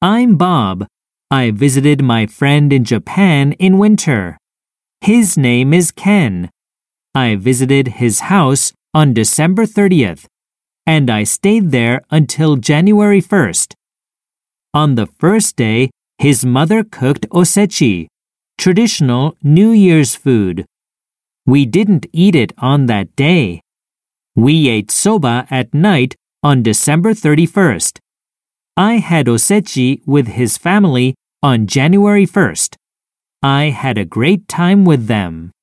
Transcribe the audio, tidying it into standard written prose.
I'm Bob. I visited my friend in Japan in winter. His name is Ken. I visited his house on December 30th, and I stayed there until January 1st. On the first day, his mother cooked osechi, traditional New Year's food. We didn't eat it on that day. We ate soba at night on December 31st. I had osechi with his family on January 1st. I had a great time with them.